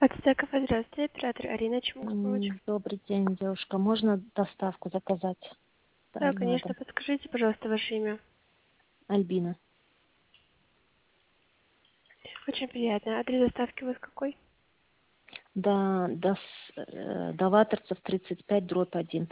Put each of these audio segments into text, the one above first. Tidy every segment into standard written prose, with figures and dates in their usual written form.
Подстекова, здравствуйте, оператор Арина, чем могу помочь? Добрый день, девушка. Можно доставку заказать Да, на конечно, дом? подскажите, пожалуйста, ваше имя. Альбина. Очень приятно. Адрес доставки у вас какой? До Ватерцев 35/1.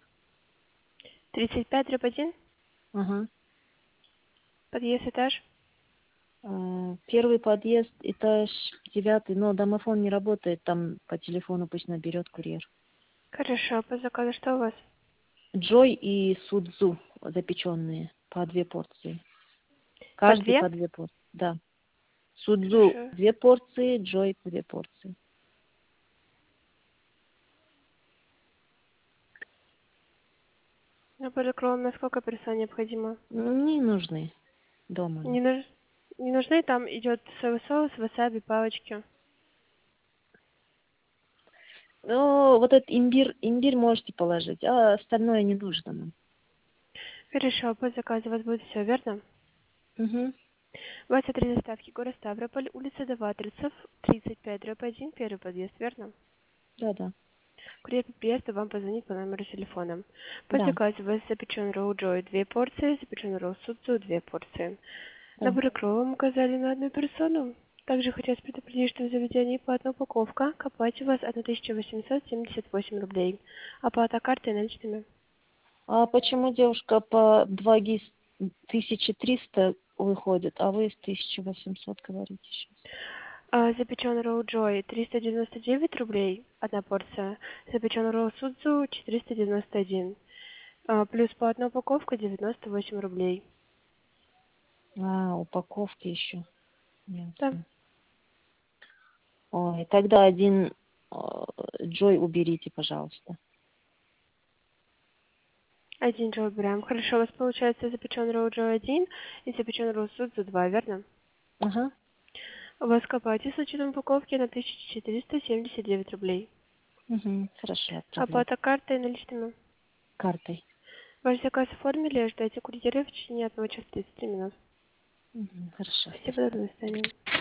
35/1, Ага. подъезд, этаж. Первый подъезд, этаж 9, но домофон не работает, там по телефону пусть наберет курьер. Хорошо, по заказу что у вас? Джой и судзу запеченные по 2 порции. По Каждый 2? по 2 порции, да. Судзу Хорошо. 2 порции, джой по 2 порции. Набор кролл на сколько персон необходимо? Не нужны дома. Не, не нужны, там идет соевый соус, васаби, палочки. Ну, вот этот имбирь можете положить, а остальное не нужно нам. Хорошо, по заказу у вас будет все, верно? Угу. У вас адрес доставки город Ставрополь, улица Даватрицев, 35/1, первый подъезд, верно? Да. Курьер по приезду вам позвонит по номеру телефона. По Да, заказу у вас запечен ролл Джой 2 порции, запечен ролл Судзу 2 порции. да. Набор кролл вам указали на одну персону. Также хотелось предупредить, что в заведении платная упаковка. К оплате у вас 1878 рублей. Оплата картой наличными. А почему девушка по 2300 выходит, а вы с 1800 говорите сейчас? Запечен ролл Джой 399 рублей, одна порция. Запечен ролл Судзу 491. Плюс платная упаковка 98 рублей. Упаковки еще. Да. Ясно. Ой, тогда один Джой уберите, пожалуйста. Один Джо убираем. Хорошо, у вас получается запечен ролл Джо 1 и запечен ролл Судзу 2, верно? Ага. У вас к оплате с учетом упаковки на 1479 рублей. Угу. Хорошо, отправляйте. Оплата картой наличными. Картой. Ваш заказ оформили, ждайте курьера в течение 1 часа 30 минут. Угу. Хорошо, Спасибо, спасибо. до свидания.